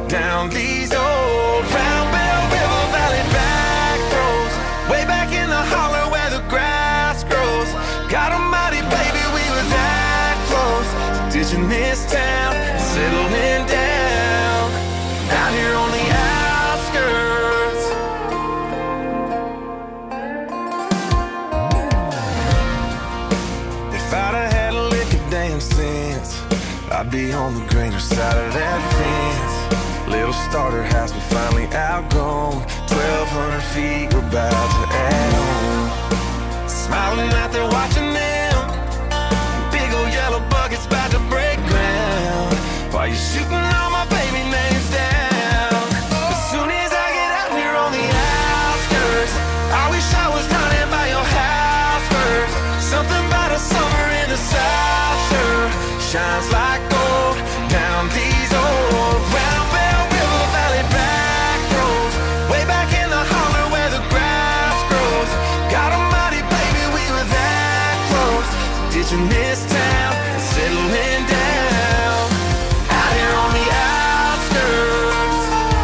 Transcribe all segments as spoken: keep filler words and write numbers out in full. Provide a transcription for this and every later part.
down these old Round Bell River Valley back roads, way back in the holler where the grass grows. God almighty, baby, we were that close to ditching this town and settling down out here on the outskirts. If I'd have had a lick of damn sense, I'd be on the greener side of that fence. Little starter house we finally outgrown, twelve hundred feet we're about to add on. Smiling out there watching them, big old yellow buckets about to break ground, while you're shooting all my baby names down. As soon as I get out here on the outskirts, I wish I was running by your house first. Something about a summer in the South sure shines like gold down these old Round Bell River Valley back roads, way back in the holler where the grass grows. God almighty, baby, we were that close to ditching this town and settling down out here on the outskirts.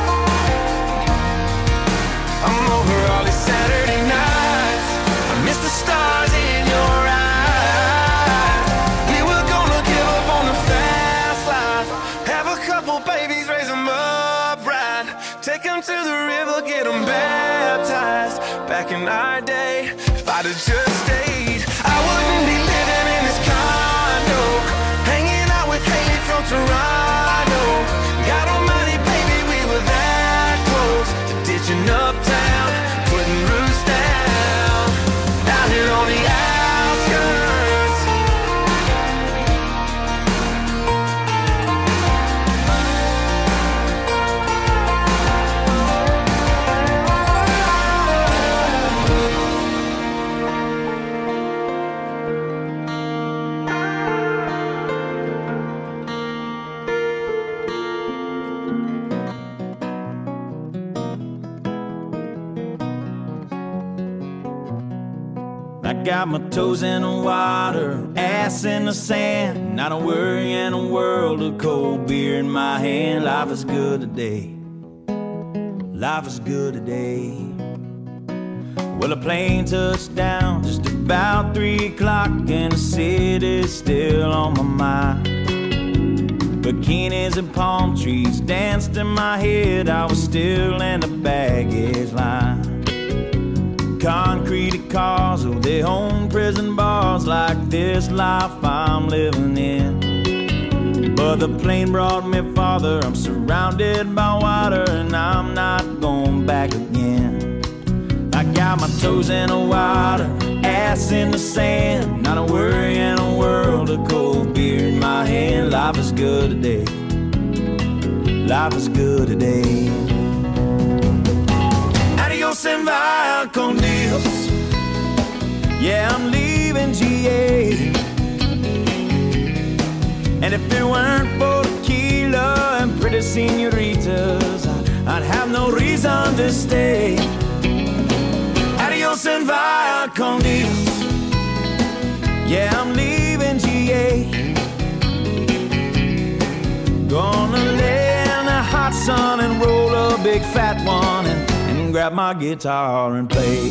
I'm over all these Saturday nights, I miss the stars in your eyes. We were gonna give up on the fast life, have a couple babies, raise them up right, take them to the river, get them baptized. Back in our day, if I'd have just stayed, I wouldn't be living in this condo, hanging out with Haley from Toronto. God almighty, baby, we were that close to ditching uptown, putting roots down out here on the outskirts. I got my toes in the water, ass in the sand, not a worry in a world of cold beer in my hand. Life is good today, life is good today. Well, a plane touched down just about three o'clock, and the city's still on my mind. Bikinis and palm trees danced in my head, I was still in the baggage line. Concrete cars, oh, they own prison bars like this life I'm living in. But the plane brought me farther, I'm surrounded by water, and I'm not going back again. I got my toes in the water, ass in the sand, not a worry in a world of cold beer in my hand. Life is good today, life is good today. Adios and vaya con Dios, yeah, I'm leaving G A. And if it weren't for tequila and pretty senoritas, I'd have no reason to stay. Adios and vaya con Dios, yeah, I'm leaving G A. Gonna lay in the hot sun and roll a big fat one, and grab my guitar and play.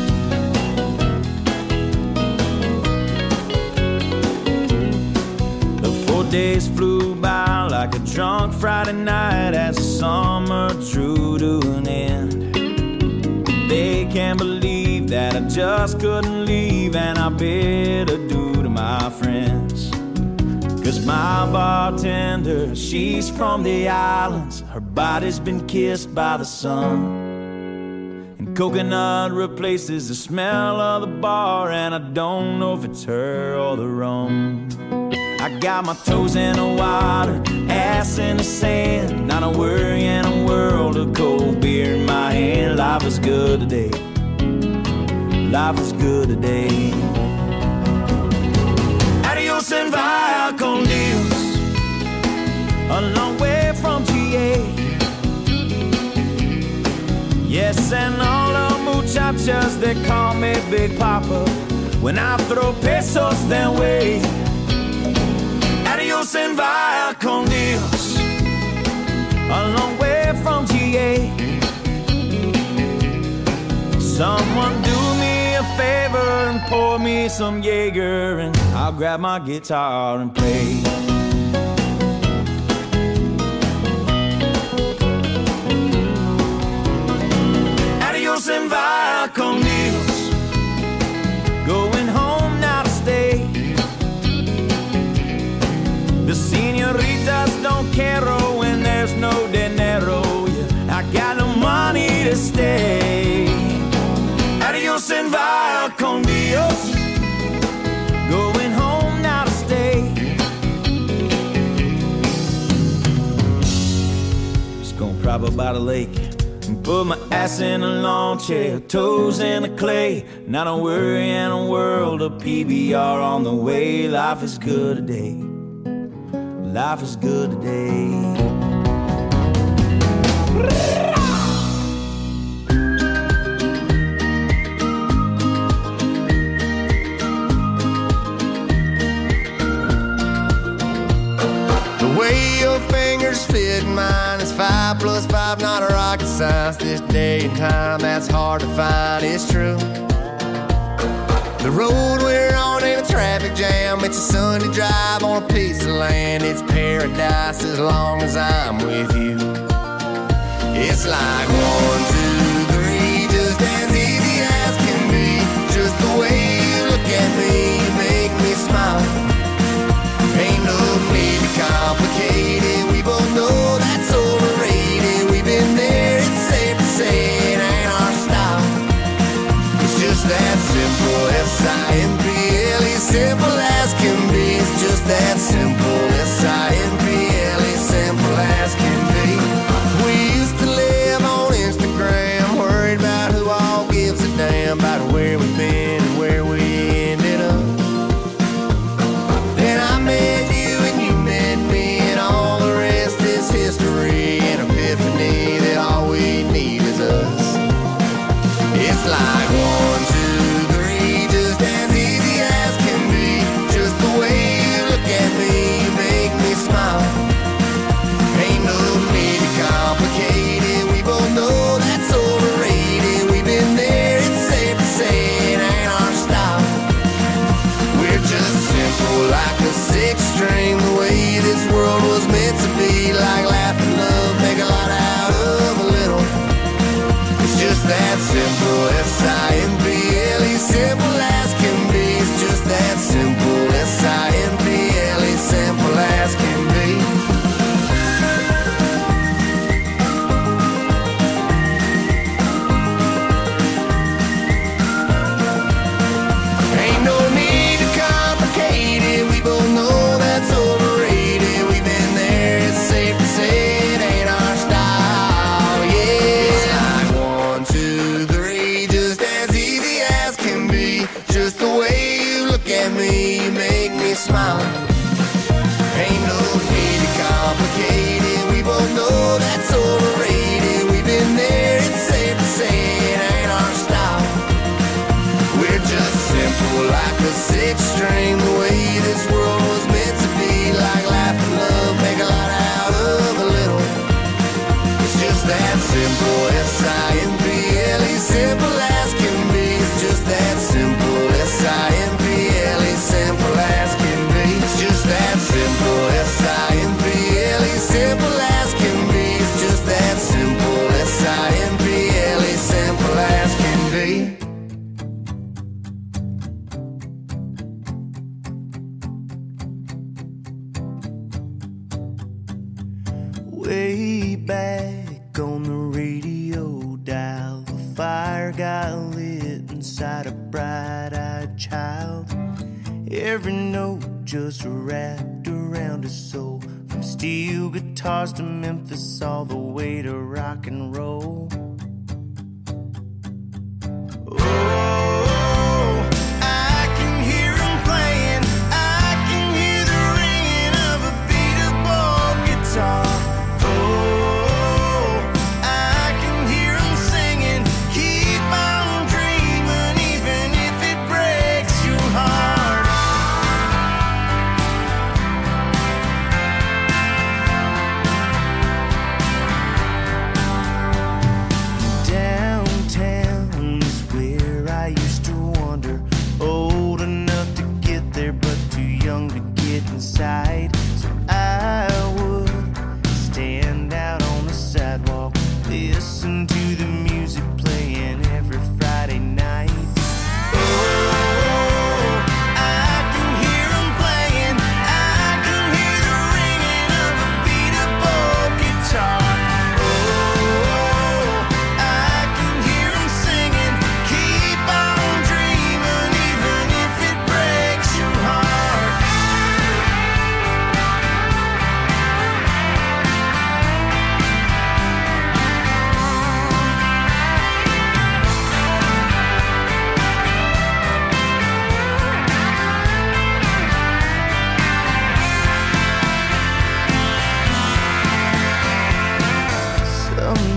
The four days flew by like a drunk Friday night as the summer drew to an end. They can't believe that I just couldn't leave, and I bid adieu to my friends. Cause my bartender, she's from the islands, her body's been kissed by the sun. Coconut replaces the smell of the bar, and I don't know if it's her or the rum. I got my toes in the water, ass in the sand, not a worry in a world of cold beer in my hand. Life is good today, life is good today. Adios and vaya con Dios, a long way from G A. Yes, and all the muchachas, they call me Big Papa when I throw pesos their way. Adios and vaya con Dios, a long way Someone do me a favor and pour me some Jaeger, and I'll grab my guitar and play. Adios and via con Dios. Going home now to stay. The senoritas don't care when there's no dinero. Yeah, I got no money to stay. Adios and via con Dios. Going home now to stay. Just gonna prop up by the lake and put my ass in a lawn chair, toes in the clay. Not a worry in a world of P B R on the way. Life is good today. Life is good today. The way your fingers fit mine is five plus five, not a rocket science. This day and time, that's hard to find, it's true. The road we're on ain't a traffic jam. It's a Sunday drive on a piece of land. It's paradise as long as I'm with you. It's like one, two, three, just as easy as can be. Just the way you look at me, you make me smile. Ain't no need to complicate it. We both know that's overrated. We've been there, it's safe to say it ain't our style. It's just that simple, S I M P L E, simple as can be. It's just that simple, S I M P L E, simple as can be. We used to live on Instagram, worried about who all gives a damn about where we've been and where we ended up. Then I met you and you met me, and all the rest is history. An epiphany that all we need is us. It's like one, two, three, just as easy as can be. Just the way you look at me, you make me smile. Ain't no need to complicate it. We both know that's overrated. We've been there, it's safe to say it ain't our style. We're just simple like a six string, the way this world was meant to be. Like laugh and love, make a lot out of a little. It's just that simple, S I M P L E, simple as can be. It's just that simple, S I M P L E, simple as can be. Ain't no need to complicate it. We both know that's overrated. We've been there, it's safe to say it ain't our style. Yeah, it's like one, two, three, just as easy as can be. Just the way you look at me, you make me smile. Ain't no need to complicate it. We both know that's overrated. We've been there, it's safe to say it ain't our style. We're just simple like a six string, the way this world was meant to be. Like laugh and love, make a lot out of a little. It's just that simple, S I M P L E, simple as can be. It's just that simple, S I M P L E, simple as can be. It's just that simple, S I M P L E, simple as can be. It's just that simple, S I M P L E, simple as can be. Way back on the radio dial, the fire got lit inside a bright-eyed child. Every note just wrapped around his soul, from steel guitars to Memphis, all the way to rock and roll. Oh, I can hear him playing, I can hear the ringing of a beat-up guitar.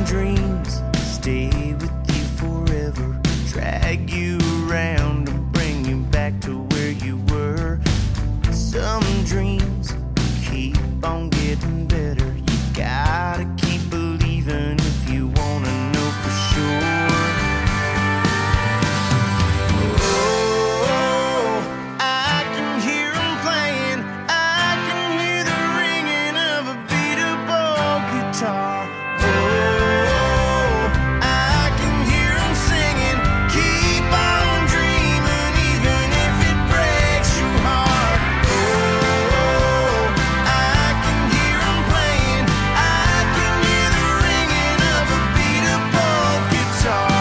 some dreams stay with you forever, drag you around and bring you back to where you were. Some dreams keep on getting better. You gotta keep believing if you wanna know for sure. Oh, I can hear 'em playing. I can hear the ringing of a beat-up guitar. Oh, I can hear 'em singing. Keep on dreaming, even if it breaks your heart. Oh, I can hear 'em playing. I can hear the ringing of a beat-up guitar.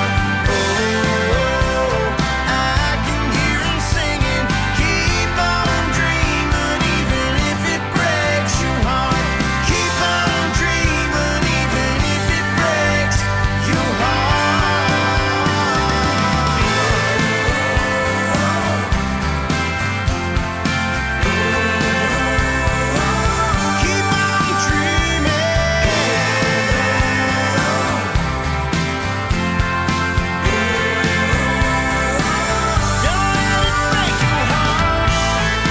Oh, I can hear 'em singing. Keep on dreaming, even if it breaks your heart. Keep on dreaming, even if it breaks your heart. Keep on dreaming. Don't let it break your heart.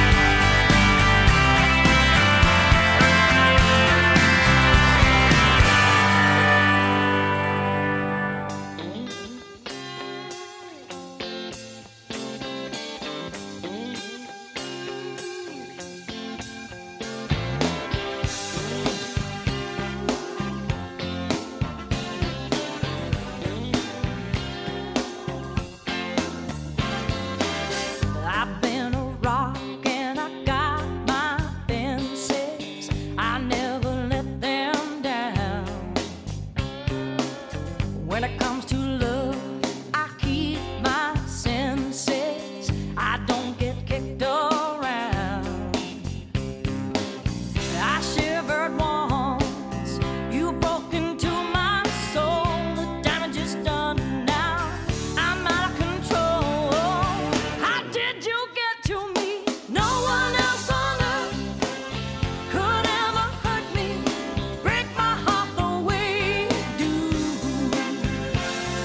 I've been a rock and I got my fences. I never let them down. When it comes to love, I keep my senses. I don't get kicked around. I shivered once, you broke into my soul. The damage is done now. I'm out of control. How did you get to me? No one else on earth could ever hurt me, break my heart the way you do.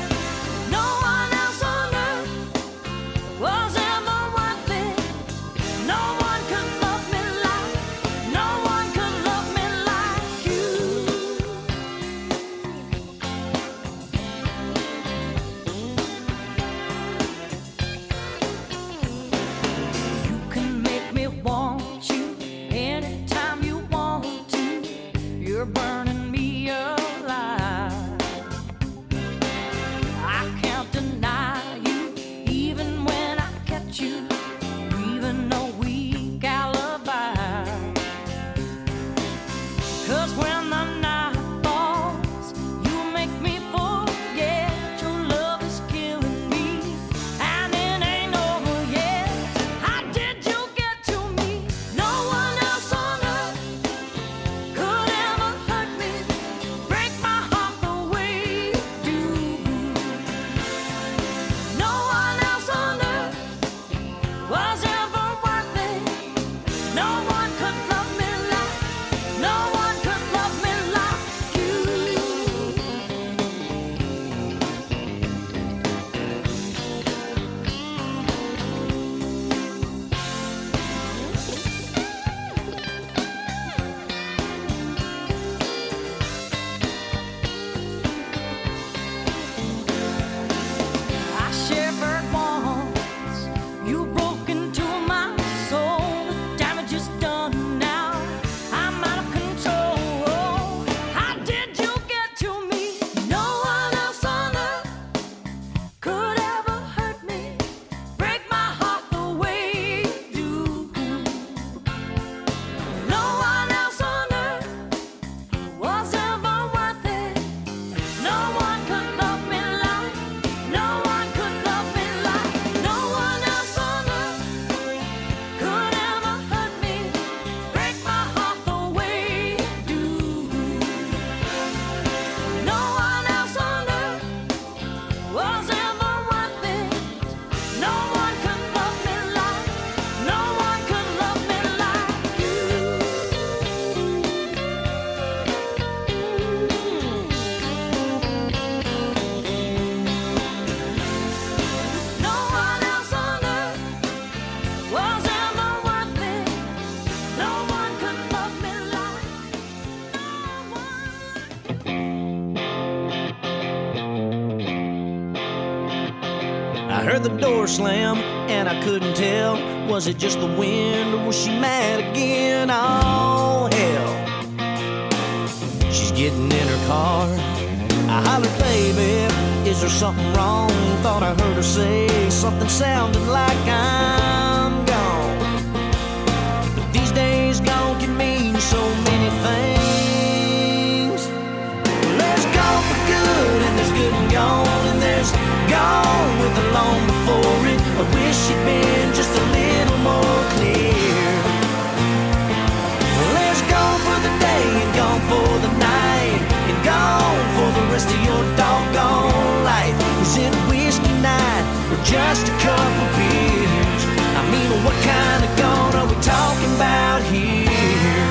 I heard the door slam and I couldn't tell. Was it just the wind or was she mad again? Oh, hell. She's getting in her car. I hollered, baby, is there something wrong? Thought I heard her say something sounding like I'm gone. But these days gone can mean so many things. Well, there's gone for good and there's good and gone, and there's gone with the long before it. I wish she'd been just a little more clear. Well, there's gone for the day and gone for the night, and gone for the rest of your doggone life. Is it whiskey night or just a couple beers? I mean, what kind of gone are we talking about here?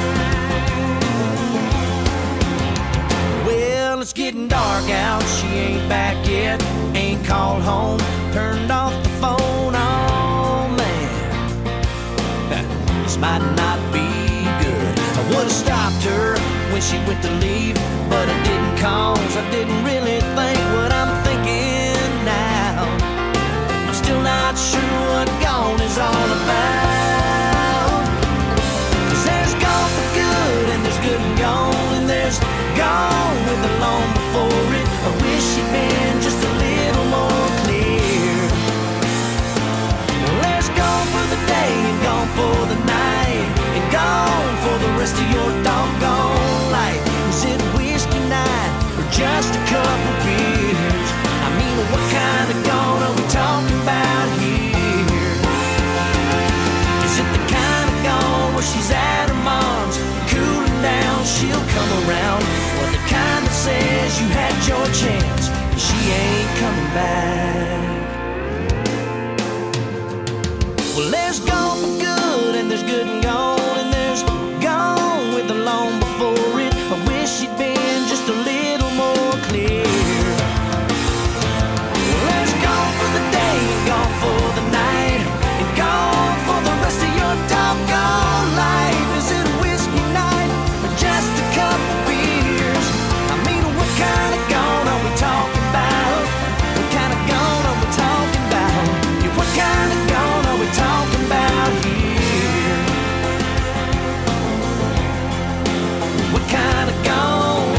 Well, it's getting dark out, she ain't back yet, ain't called home, turned off the phone. Oh man, this might not be good. I would've stopped her when she went to leave, but I didn't, cause I didn't really think what I'm thinking now. I'm still not sure what gone is all about. Cause there's gone for good and there's good and gone, and there's gone with the long before it. I wish she'd been just a little more clear. Well, there's gone for the day and gone for the night, and gone for the rest of your doggone life. Is it whiskey night or just a couple beers? I mean, what kind of gone are we talking about here? Is it the kind of gone where she's at her mom's, cooling down, she'll come around? Or the kind that says you had your chance, she ain't coming back? Well, there's gone for good and there's good and gone, and there's gone with the long before it. I wish she'd been just a little more clear. Well, there's gone for the day and gone for the night, and gone for the rest of your doggone life. Is it a whiskey night or just a couple beers? I mean, what kind of gone are we talking about? What kind of gone are we talking about? Yeah, what kind of gone are we talking about here? What kind of gone?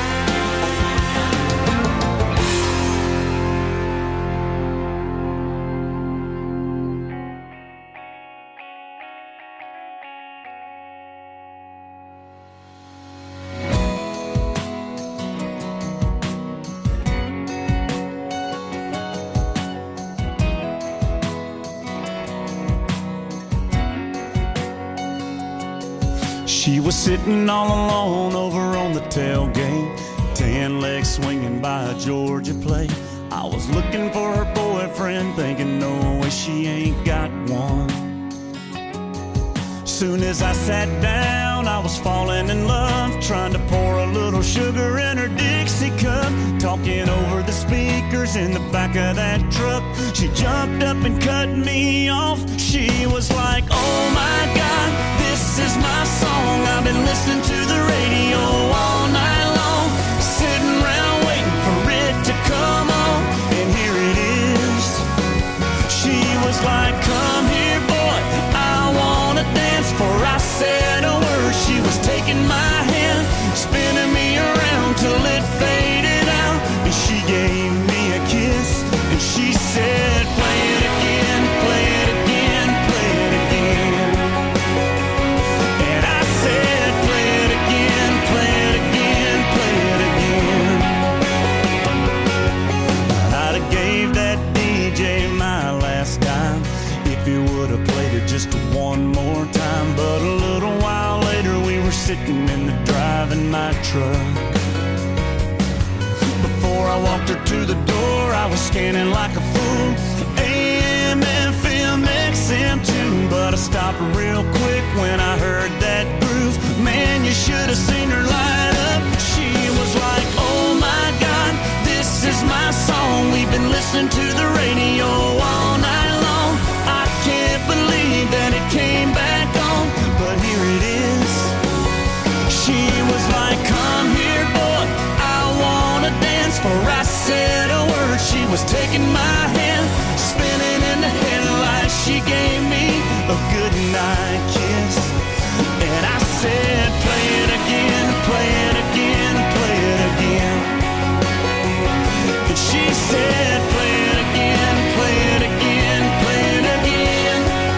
She was sitting all alone over on the tailgate, tan legs swinging by a Georgia plate. I was looking for her boyfriend, thinking no way she ain't got one. Soon as I sat down, I was falling in love, trying to pour a little sugar in her Dixie cup, talking over the speakers in the back of that truck. She jumped up and cut me off. She was like, oh my God, this is my song. I've been listening to the radio all night long, sitting around waiting for it to come on, and here it is. She was like, come here, boy, I wanna dance. Before I said a word, she was taking my hand, spinning me around till it faded out, and she gave me a kiss, and she said, play it again, play it again, play it again. And I said, play it again, play it again, play it again. I'd have gave that D J my last dime if he would have played it just one more time. But a little while later we were sitting in the driving my truck. Before I walked her to the door, I was scanning like a fool, A M, F M, X M too. But I stopped real quick when I heard that groove. Man, you should have seen her light up. She was like, oh my God, this is my song. We've been listening to the radio all night long. I can't believe that it came back on, but here it is. She was like, come here, boy, was taking my hand, spinning in the headlights. She gave me a good night kiss, and I said, play it again, play it again, play it again. And she said, play it again, play it again, play it again.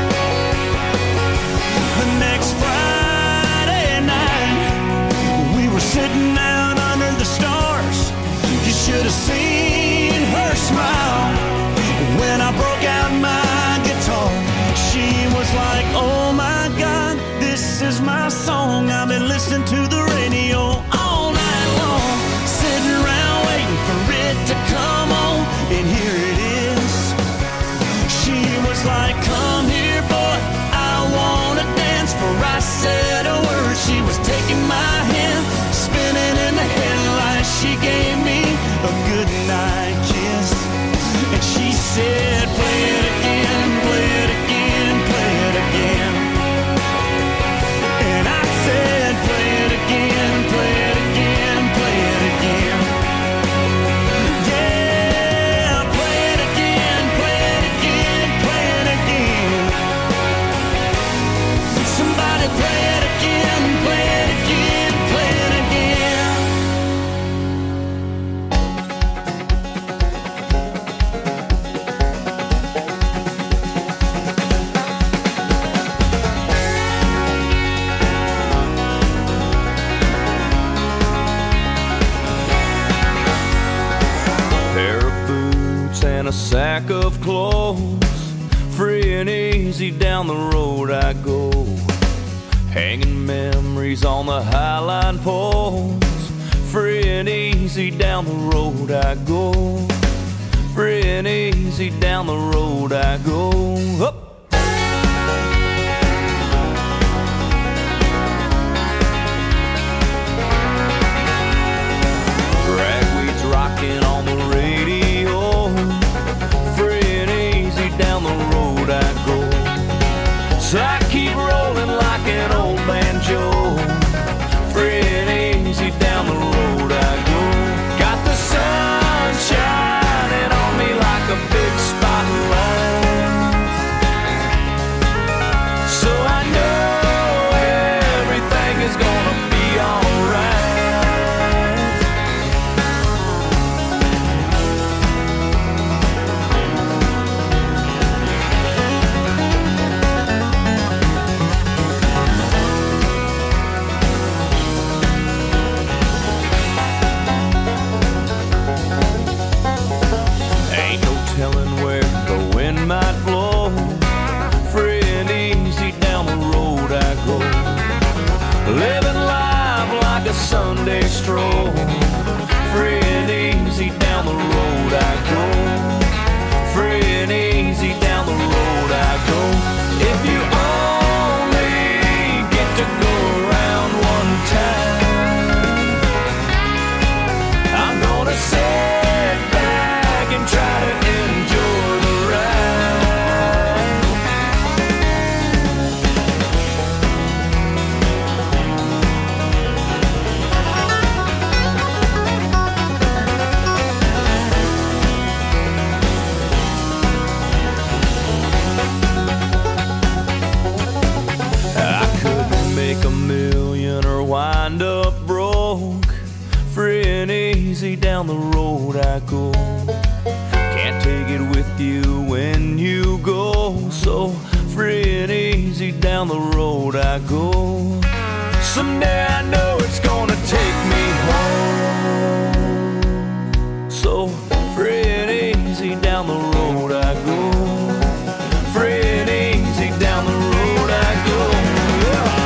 The next Friday night, we were sitting out under the stars. You should have seen her smile when I broke out my guitar. She was like, oh my God, this is my song. I've been listening to the radio all night long, sitting around waiting for it to come on, and here it is. She was like, come here, boy, I wanna dance. For I said a word, she was taking my hand, spinning in the headlights. She gave me a good night kiss, and she said, play it again, play it again, play it again. And I said, play it again, play it again, play it again. Yeah, play it again, play it again, play it again. Somebody play it again, play it again, play it again. Pair of boots and a sack of clothes, free and easy down the road I go, hanging memories on the highline poles. Free and easy down the road I go, free and easy down the road I go. Up. Ragweed's rocking on the radio, free and easy down the road I go. So I keep rolling like an old banjo, free and easy down the road I go. Got the sun shining on me like a big spotlight, so I know everything is gonna be alright. Ain't no telling where the wind might blow, free and easy down the road I go, living life like a Sunday stroll, free and easy down the road I go, free and easy down the road I go. If you only get to go around one time, I'm gonna sit back and try to enjoy the ride. I couldn't make a million or wind up broke, free and easy down the road I go. Can't take it with you when you go, so free and easy down the road I go. Someday I know it's gonna take me home, so free and easy down the road I go, free and easy down the road I go. Yeah.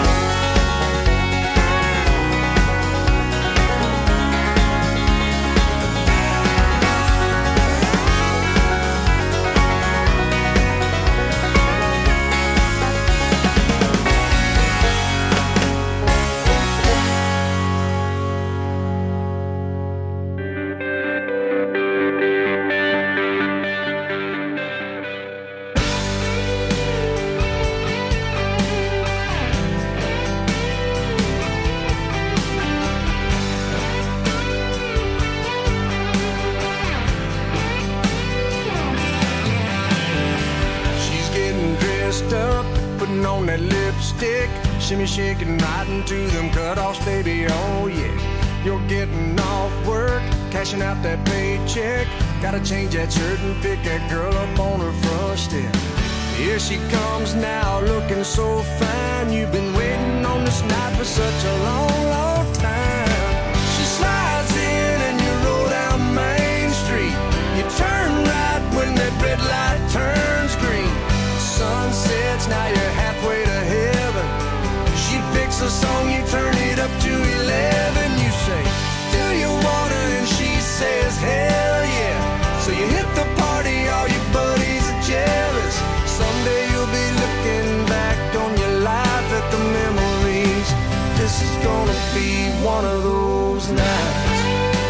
stick. Shimmy shaking right into them cutoffs, baby, oh yeah. You're getting off work, cashing out that paycheck. Gotta change that shirt and pick that girl up on her front step. Here she comes now, looking so fine. You've been waiting on this night for such a long, long time. She slides in and you roll down Main Street. You turn right when that red light turns green. The sun sets, now you're halfway to heaven. She picks a song, you turn it up to eleven. You say, do you wanna? And she says, hell yeah. So you hit the party, all your buddies are jealous. Someday you'll be looking back on your life at the memories. This is gonna be one of those nights.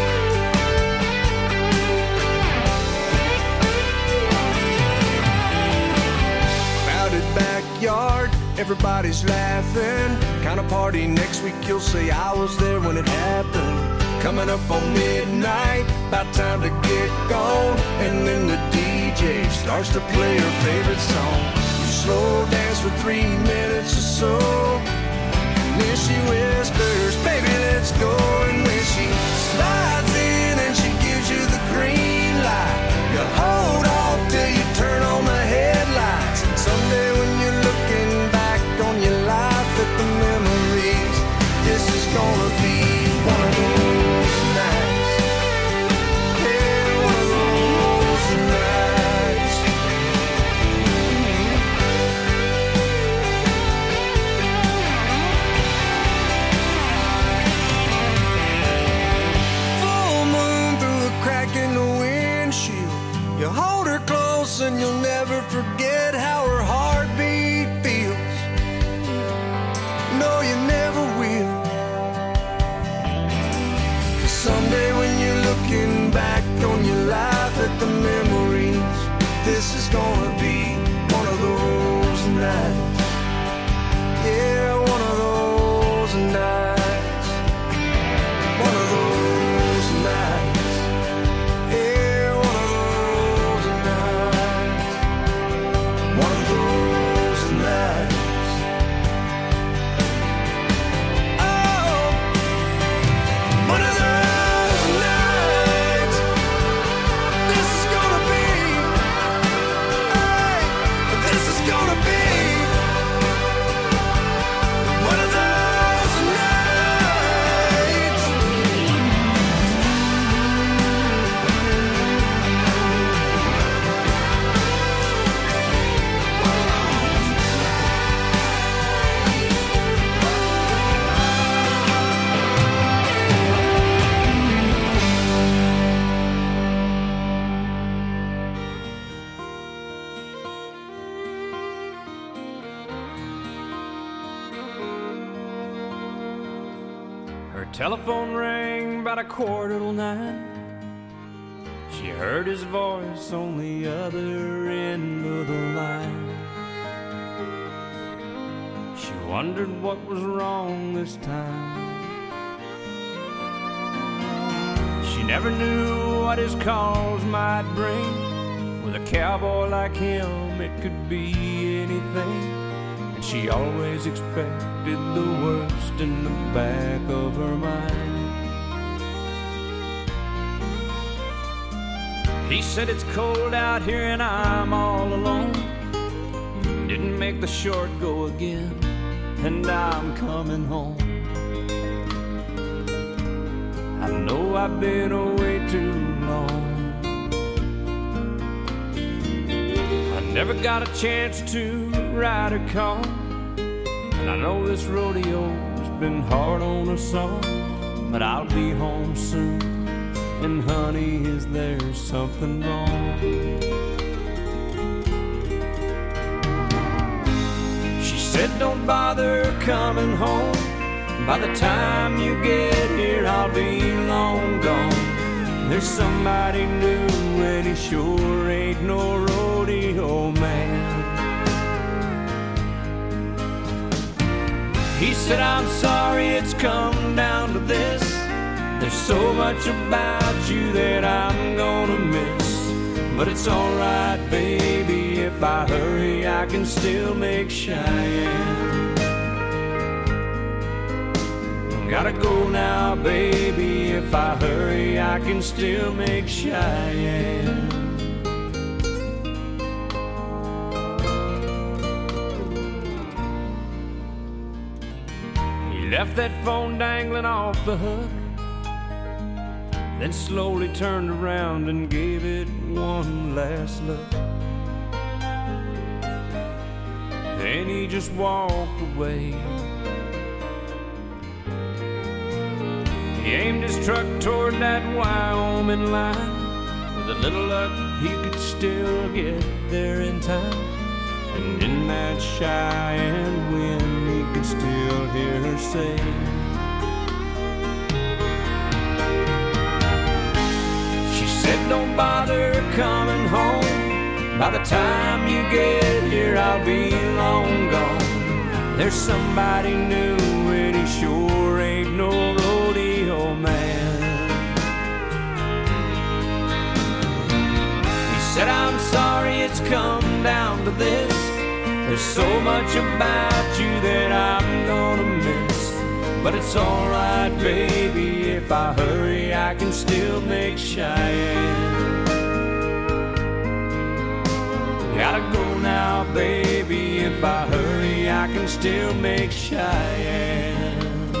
Crowded backyard, everybody's laughing. Kind of party next week, you'll say I was there when it happened. Coming up on midnight, about time to get gone. And then the D J starts to play her favorite song. You slow dance for three minutes or so, and then she whispers, baby, let's go. And when she slides in and she gives you the green light, you hold off till you turn on the headlights. Someday when you're looking back on your life at the memories, this is gonna be one of those nights. Yeah, one of those nights. Full moon through a crack in the windshield. You hold her close and you'll never forget how her heartbeat feels. No, you never will. Someday when you're looking back on your life at the memories, this is gonna be one of those nights. Yeah, one of those nights. One of those nights. Yeah, one of those nights. One of those nights. Oh, one of those. Telephone rang about a quarter till nine. She heard his voice on the other end of the line. She wondered what was wrong this time. She never knew what his calls might bring. With a cowboy like him, it could be anything. She always expected the worst in the back of her mind. He said it's cold out here and I'm all alone. Didn't make the short go again, and I'm coming home. I know I've been away too long. I never got a chance to ride a car, and I know this rodeo's been hard on us all, but I'll be home soon, and honey, is there something wrong? She said don't bother coming home. By the time you get here, I'll be long gone. There's somebody new, and he sure ain't no rodeo man. He said, I'm sorry it's come down to this. There's so much about you that I'm gonna miss. But it's alright, baby, if I hurry, I can still make Cheyenne. Gotta go now, baby. If I hurry, I can still make Cheyenne. He left that phone dangling off the hook, then slowly turned around and gave it one last look. Then he just walked away. He aimed his truck toward that Wyoming line. With a little luck, he could still get there in time. And in that Cheyenne wind, he could still hear her say, she said, don't bother coming home. By the time you get here, I'll be long gone. There's somebody new and he sure ain't no rodeo man. He said, I'm sorry it's come down to this. There's so much about you that I'm gonna miss. But it's alright, baby, if I hurry, I can still make Cheyenne. Gotta go now, baby, if I hurry, I can still make Cheyenne.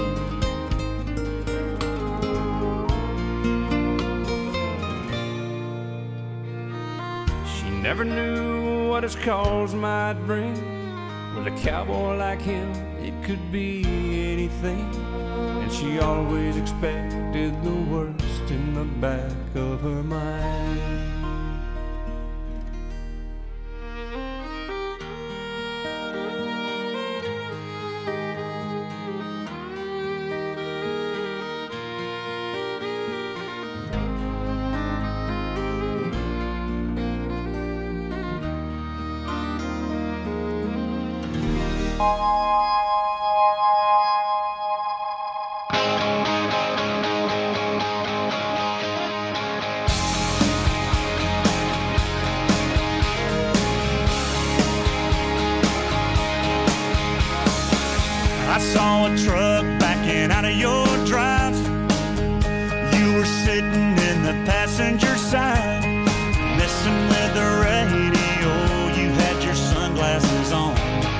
She never knew what his calls might bring. With a cowboy like him, it could be anything. And she always expected the worst in the back of her mind. I saw a truck backing out of your drive. You were sitting in the passenger side, messing with the radio. You had your sunglasses on.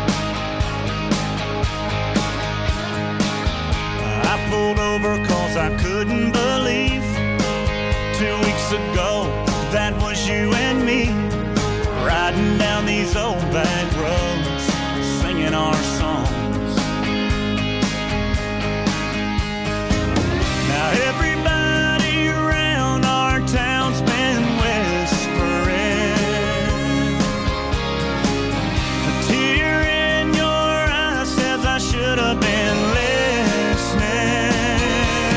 I pulled over cause I couldn't believe two weeks ago that was you and me, riding down these old back roads, singing our songs. Now everybody around our town's been whispering. A tear in your eye says I should have been listening.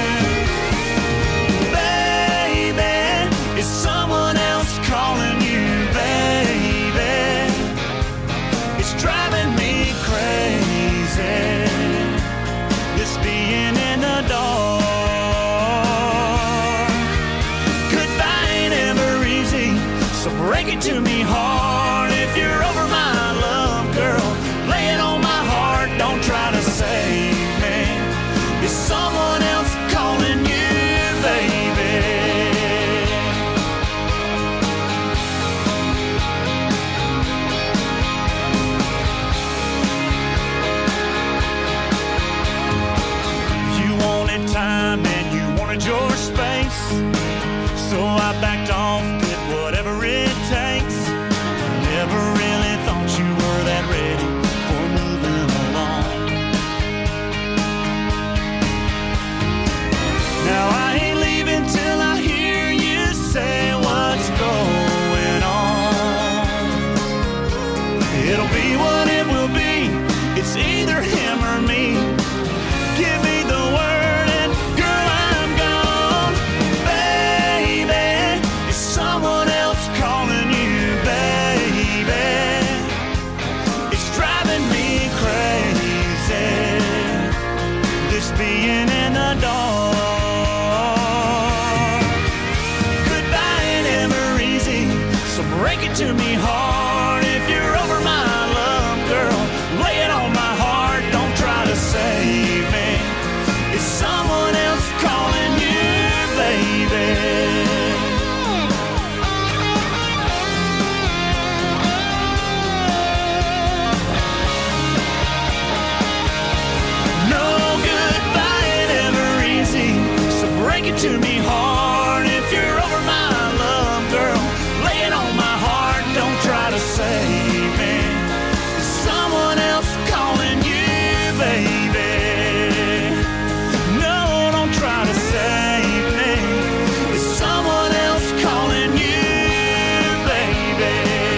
Baby, is someone else calling you, baby? It's driving me crazy, this being in the dark. So break it to me hard if you're over my love, girl. Lay it on my heart, don't try to save me. Is someone else calling you, baby? You wanted time and you wanted your space, so I backed off, did whatever it takes. Never really thought you were that ready for moving along. Now I ain't leaving till I hear you say what's going on. It'll be what it will be, it's either him or me. Give me the word and girl, I'm gone. Baby, is someone else calling you, baby? It's driving me crazy, this being in the dark. Goodbye ain't ever easy, so break it to me hard if you're over my love, girl. Lay it on my heart, don't try to save me. It's To me hard if you're over my love, girl. Lay it on my heart, don't try to save me. Is someone else calling you, baby? No, don't try to save me. Is someone else calling you, baby?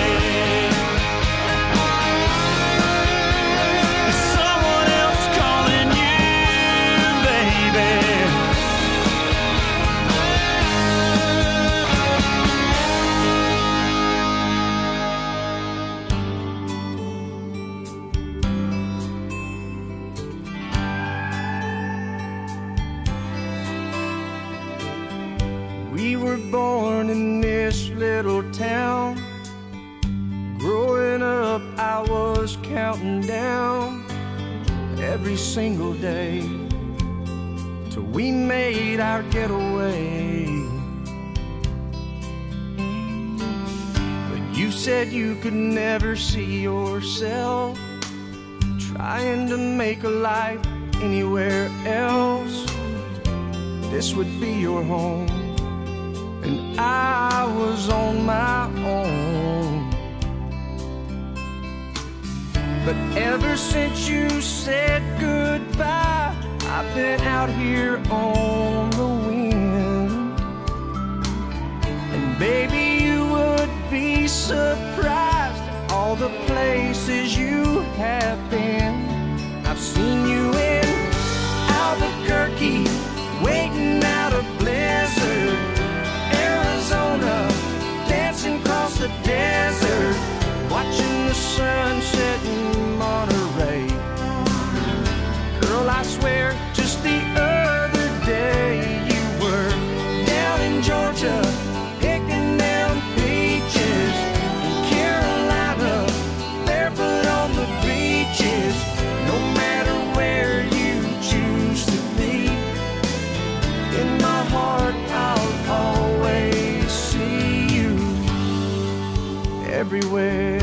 Is someone else calling you, baby? We were born in this little town. Growing up, I was counting down every single day till we made our getaway. But you said you could never see yourself trying to make a life anywhere else. This would be your home, and I was on my own. But ever since you said goodbye, I've been out here on the wind. And baby, you would be surprised at all the places you have been. I've seen you in Albuquerque, waiting out a blizzard, Arizona, dancing across the desert, watching the sun set in Monterey. Girl, I swear, just the other day you were down in Georgia, picking down peaches, in Carolina, barefoot on the beaches. No matter where you choose to be, in my heart I'll always see you everywhere.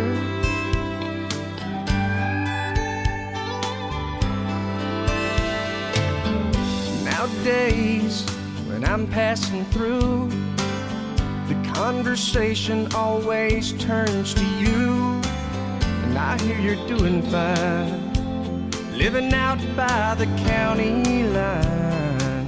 Nowadays, when I'm passing through, the conversation always turns to you. And I hear you're doing fine, living out by the county line.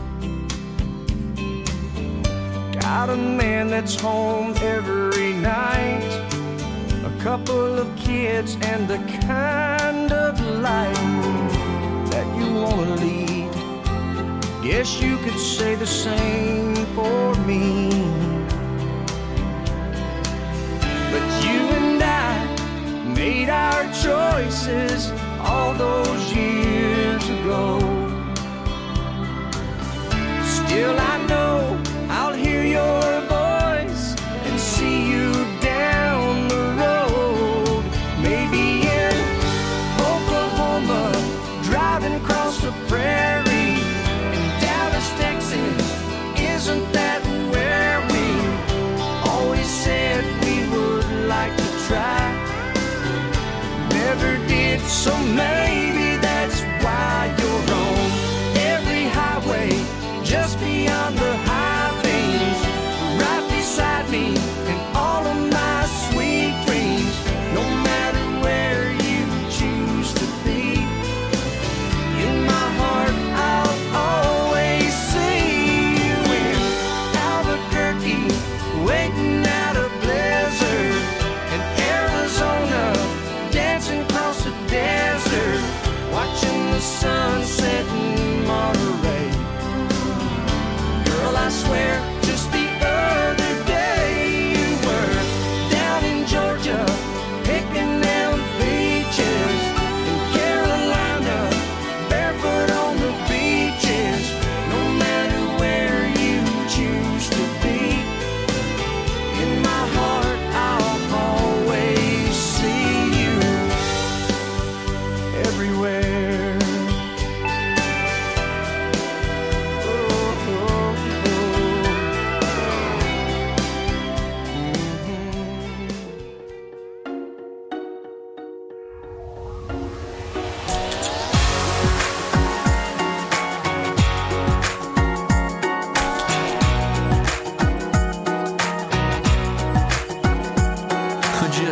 Got a man that's home every night, a couple of kids, and the kind of life that you wanna lead. Guess you could say the same for me. But you and I made our choices all those years ago. Still I know I'll hear your voice and see you down the road. Maybe in Oklahoma, driving across the prairie. In Dallas, Texas, isn't that where we always said we would like to try? Never did, so maybe that's why you're on every highway, just beyond the high things, right beside me in all of my sweet dreams. No matter where you choose to be, in my heart I'll always see you in Albuquerque, waiting out a blizzard, in Arizona, dancing across the desert,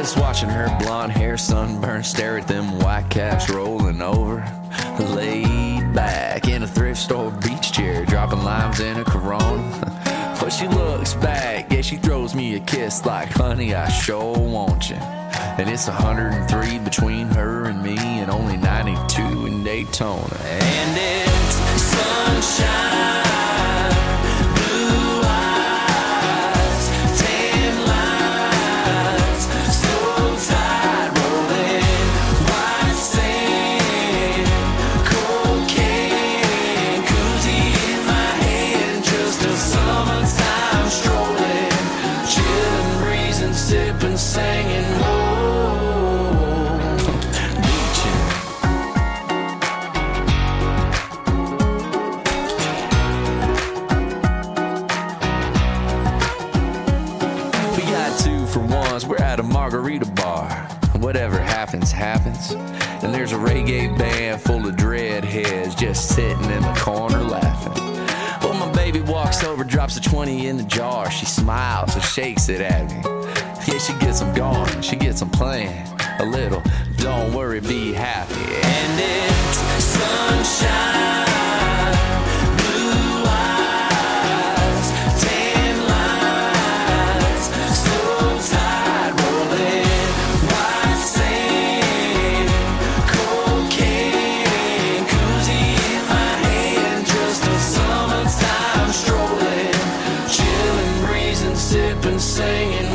Just watching her blonde hair sunburned, stare at them white caps rolling over. Laid back in a thrift store beach chair, dropping limes in a Corona. But she looks back, yeah, she throws me a kiss like, honey, I sure want you. And it's one hundred three between her and me, and only ninety-two in Daytona. And it's sunshine. Singing, whoa, beaching. We got two for ones, we're at a margarita bar. Whatever happens, happens. And there's a reggae band full of dreadheads just sitting in the corner laughing. Well, my baby walks over, drops a twenty in the jar. She smiles and shakes it at me. Yeah, she gets them going, she gets them playing a little. Don't worry, be happy. And it's sunshine, blue eyes, tan lines, slow tide rolling, white sand, cocaine, koozie in my hand, just a summertime strolling, chilling, breezing, sipping, singing.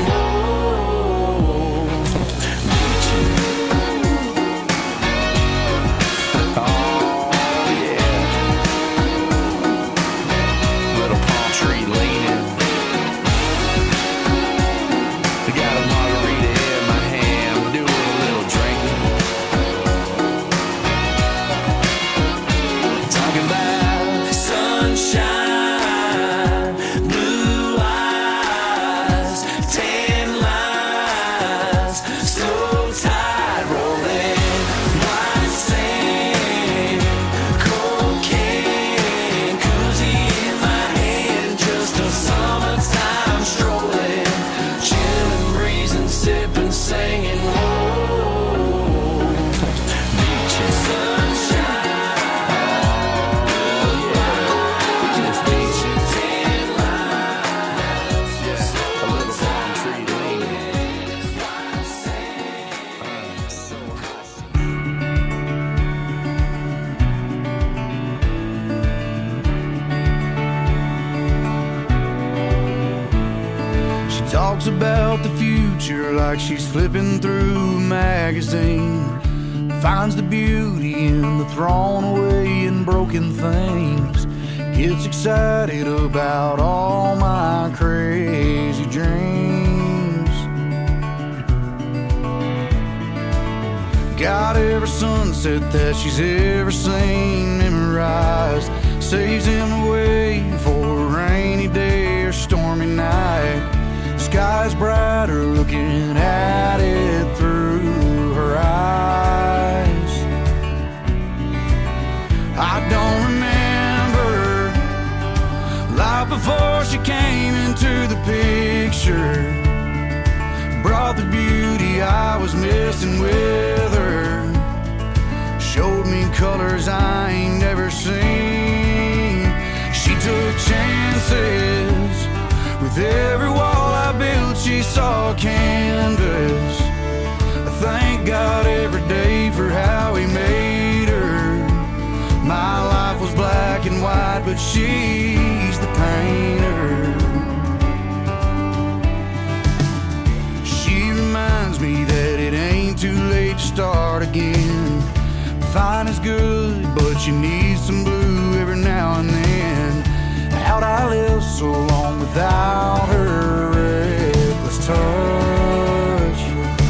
Talks about the future like she's flipping through a magazine. Finds the beauty in the thrown away and broken things. Gets excited about all my crazy dreams. Got every sunset that she's ever seen memorized. Saves him away for a rainy day or stormy night. Sky's brighter looking at it through her eyes. I don't remember life before she came into the picture. Brought the beauty I was missing with her. Showed me colors I ain't never seen. She took chances. With every wall I built, she saw a canvas. I thank God every day for how He made her. My life was black and white, but she's the painter. She reminds me that it ain't too late to start again. Fine is good, but you need some blue every now and then. How'd I live so long without her reckless touch?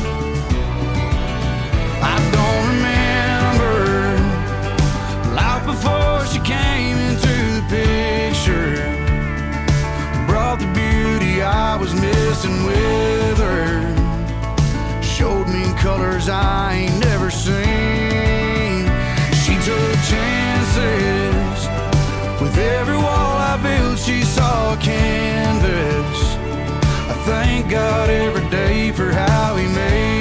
I don't remember life before she came into the picture. Brought the beauty I was missing with her. Showed me colors I ain't never seen. She took chances. With every wall I built, she saw a canvas. I thank God every day for how He made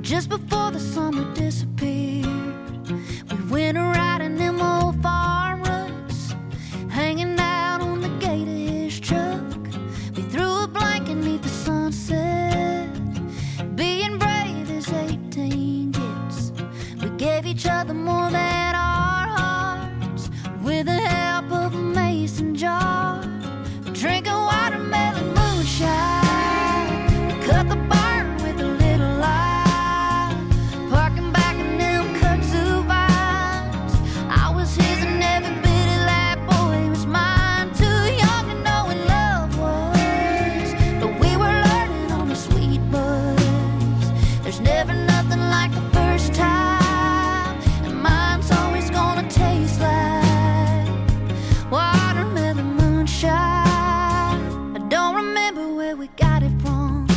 just before the summer disappeared. We went riding them old farm ruts, hanging out on the gate of his truck. We threw a blanket neath the sunset, being brave as eighteen gets. We gave each other more than our hearts, with the help of a mason jar, drinking watermelon moonshine. We cut the barn with a little light, parking back in them kudzu vines. I was his and every bit of that boy was mine. Too young to know what love was, but we were learning on the sweet buzz. There's never nothing like the first time, and mine's always gonna taste like watermelon moonshine. I don't remember where we got it from,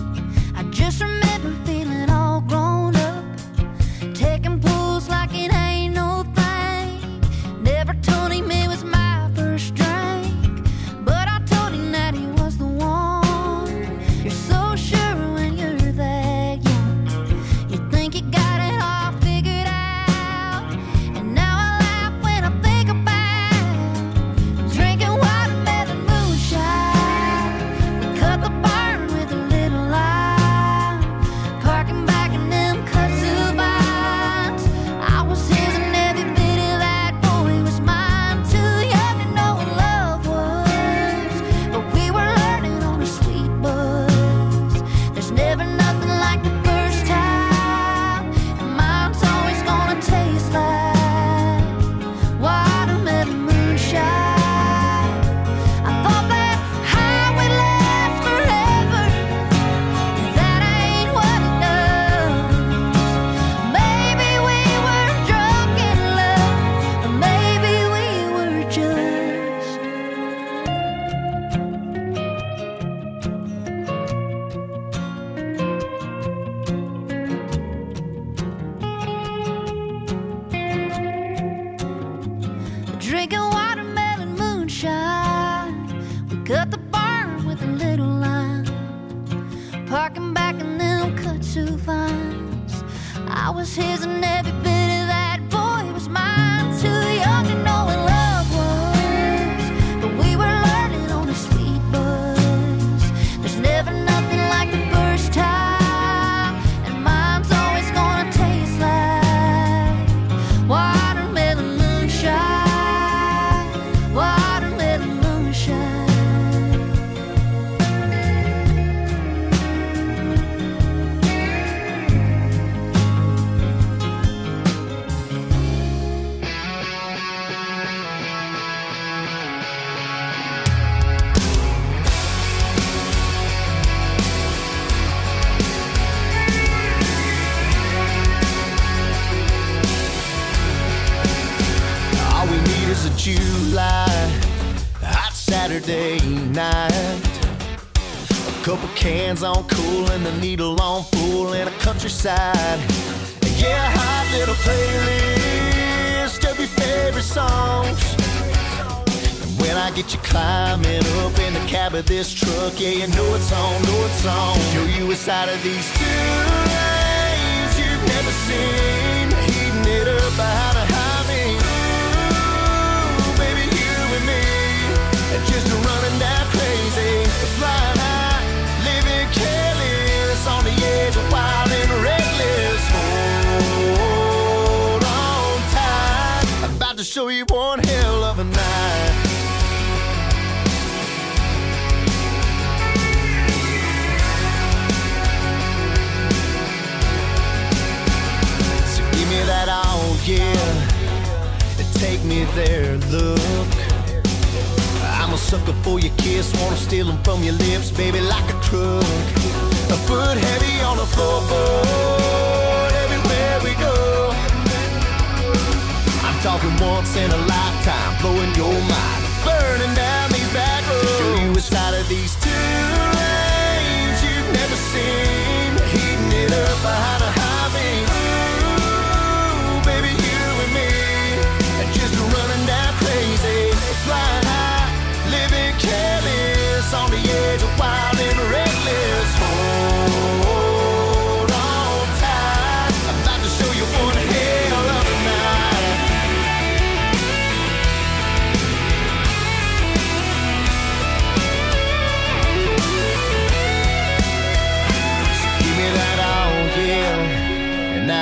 I just remember feeling all grown up, taking pulls like it ain't no thing. Never told him it was my first drink, but I told him that he was the one. You're so sure when you're that young, you think you got it all figured out. And now I laugh when I think about drinking watermelon moonshine. We cut the barn with a little light, parking back in them kudzu vines. I was his and every bit of that boy was mine. Too young to know what love was, but we were learning on a sweet buzz. There's never nothing like the first time, and mine's always gonna taste like watermelon moonshine. I thought that high would last forever, that ain't what it does. Maybe we were drunk in love, or maybe we were just drinking watermelon moonshine. We cut the barn with a little line, parking back in them kudzu vines. I was his and every bit of that boy was mine. Too young to know what love was, but we were learning on a sweet buzz. There's never nothing like the first time, and mine's always gonna taste like watermelon moonshine. Watermelon moonshine. All we need is a July hot Saturday night, a couple cans on cool and the needle on full in a countryside. Yeah, a hot little playlist of your favorite songs. And when I get you climbing up in the cab of this truck, yeah, you know it's on, know it's on. Show you a side of these two lanes you've never seen, heating it up behind a highway. Ooh, baby, you and me, and just running down crazy, flying high, living careless, on the edge of wild and reckless. Hold on tight, I'm about to show you one hell of a night. So give me that all, yeah, and take me there, look. I'm a sucker for your kiss, wanna steal them from your lips, baby, like a crook. A foot heavy on the floorboard, everywhere we go. I'm talking once in a lifetime, blowing your mind, burning down these back roads. Show you a side of these two lanes you've never seen, heating it up behind a highway. Ooh, baby, you and me, and just running down crazy, flying high, living careless, on the edge of wild and reckless. Hold on tight.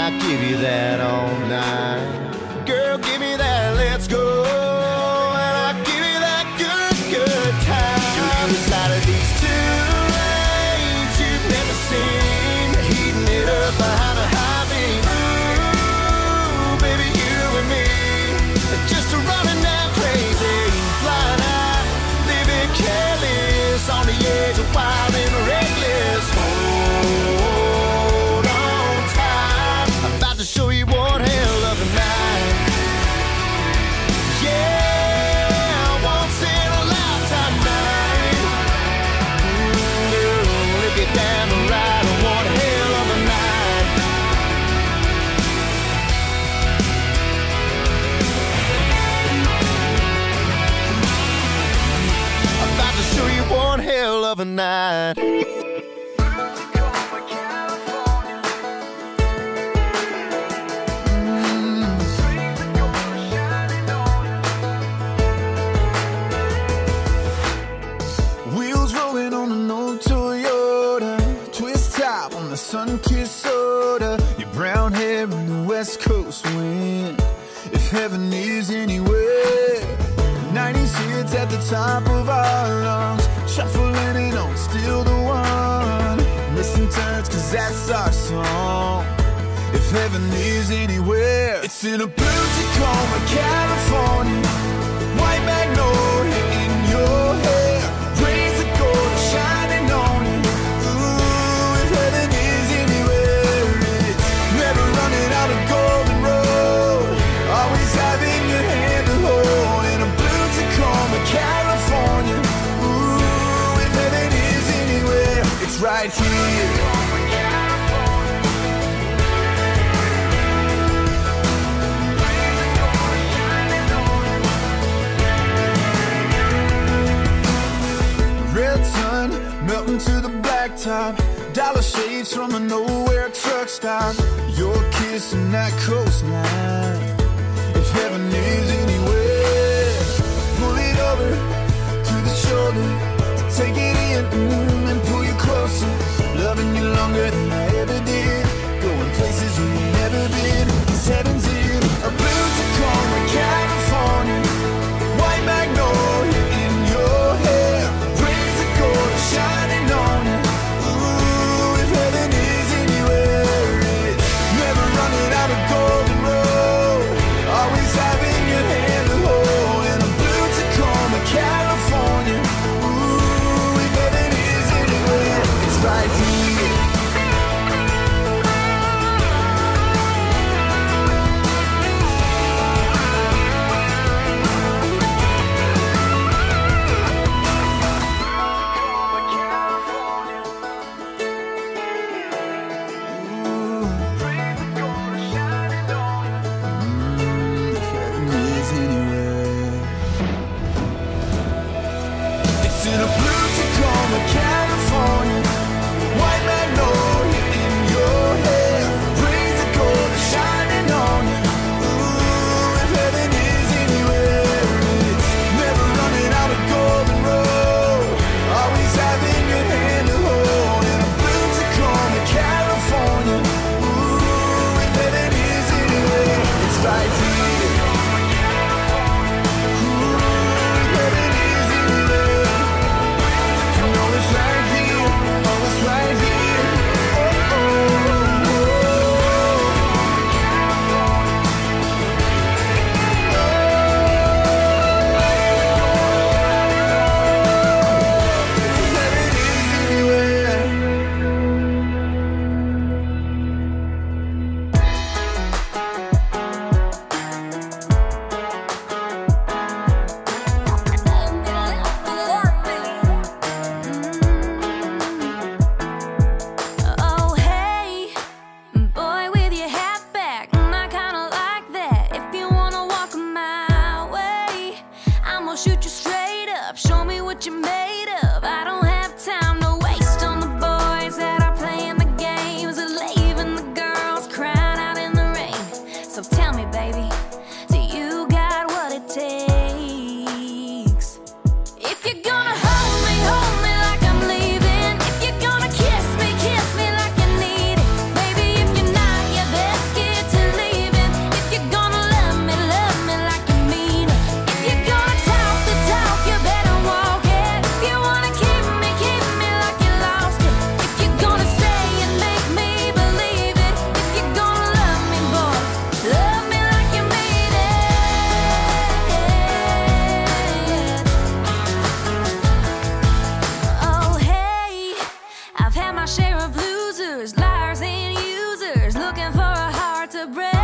I give you that all night. Girl, give me that, let's go. And I give you that good, good time. Show you the side of these two lanes you've never seen. Heating it up behind a high beam. Ooh, baby, you and me. Just a running down crazy. Flying out, living careless. On the edge of wild and reckless. Hold on tight. I'm about to show you one hell of a night. Yeah, once in a lifetime night. Mm, girl, if you're down to ride on one hell of a night. I'm about to show you one hell of a night. Wheels rolling on an old Toyota, twist top on the sun-kissed soda. Your brown hair in the West Coast wind. If heaven is anywhere, nineties hits at the top of our lungs, shuffling it on, still the one. Missing turns, cause that's our song. If heaven is anywhere, it's in a blue Tacoma, California. White magnolia in your hair, rays of gold shining on you. Ooh, if heaven is anywhere, it's never running out of golden road. Always having your hand to hold in a blue Tacoma, California. Ooh, if heaven is anywhere, it's right here. Red sun melting to the blacktop, dollar shades from a nowhere truck stop. Your kiss and that coastline. If heaven is anywhere, pull it over to the shoulder, take it in mm, and pull you closer. Loving you longer than I ever did, going places we've never been. 'Cause heaven's in a blue Tacoma, California. White magnolia in your hair, rays of gold shining on you. Ooh, if heaven is anywhere, it's never running out of golden road. Always having your hand to hold in a blue Tacoma, California. Ooh, if heaven is anywhere, it's right here. to break.